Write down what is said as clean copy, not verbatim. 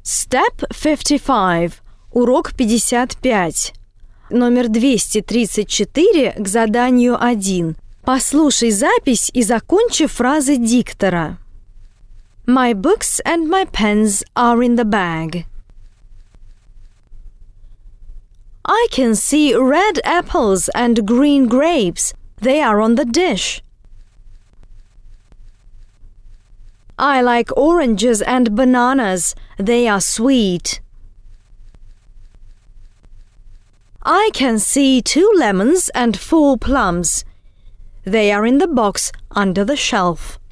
Step 55. Урок 55. Номер 234 к заданию 1. Послушай запись и закончи фразы диктора. My books and my pens are in the bag. I can see red apples and green grapes. They are on the dish. I like oranges and bananas. They are sweet. I can see 2 lemons and 4 plums. They are in the box under the shelf.